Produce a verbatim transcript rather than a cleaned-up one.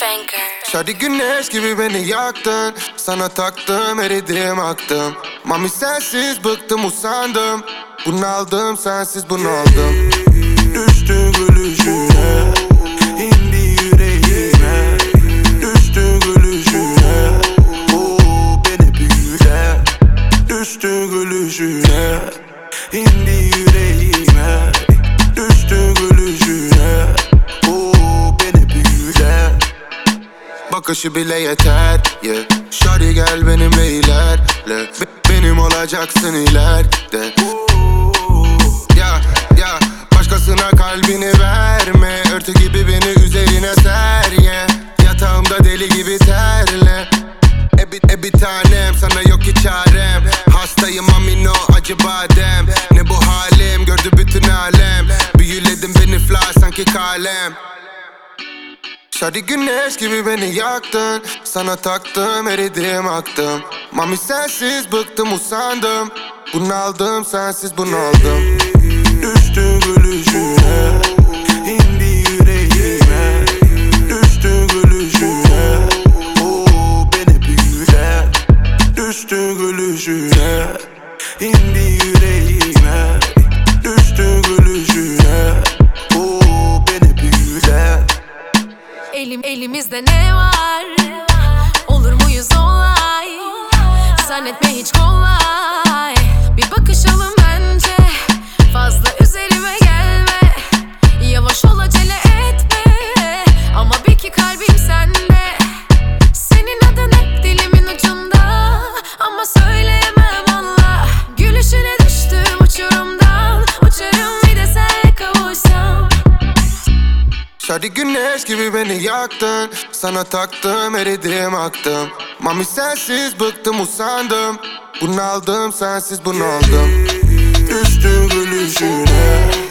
Şadi güneş gibi beni yaktın. Sana taktım, eridim, aktım. Mami sensiz bıktım, usandım. Bunaldım, sensiz bunaldım. Düştü gülüşüne, indi yüreğime. Düştü gülüşüne, o beni büyüle. Düştü gülüşüne, indi yüreğime. Düştü gülüşüne, o beni büyüle. Bakışı bile yeter, yeah. Şadi gel benimle ilerle. Be- Benim olacaksın ileride. Ya ya başkasına kalbini verme. Örtü gibi beni üzerine ser, yeah. Yatağımda deli gibi terle. E bir, e bir tanem, sana yok ki çarem. Hastayım amino acı badem. Ne bu halim gördü bütün alem. Büyüledin beni fly sanki kalem. Şadi güneş gibi beni yaktın. Sana taktım, eridim, aktım. Mami sensiz bıktım, usandım. Bunaldım, sensiz bunaldım. Düştü gülüşüne, indi yüreğime. Düştü gülüşüne, o beni büyüle. Düştü gülüşüne, indi yüreğime. Düştü gülüşüne, o beni büyüle. Elim elimizde ne var? Olur muyuz olay? Zannetme hiç kolay. Bir bakışalım bence. Fazla üzerime gelme. Yavaş ol, acele etme. Ama bil ki kalbim sende. Senin adın hep dilimin ucunda. Ama söyleyemem valla. Gülüşüne düştüm uçurumdan. Uçarım bir de senle kavuşsam. Şadi güneş gibi beni yaktın. Sana taktım, eridim, aktım. Mami sensiz bıktım, usandım. Bunaldım, sensiz bunaldım. Düştü gülüşüne,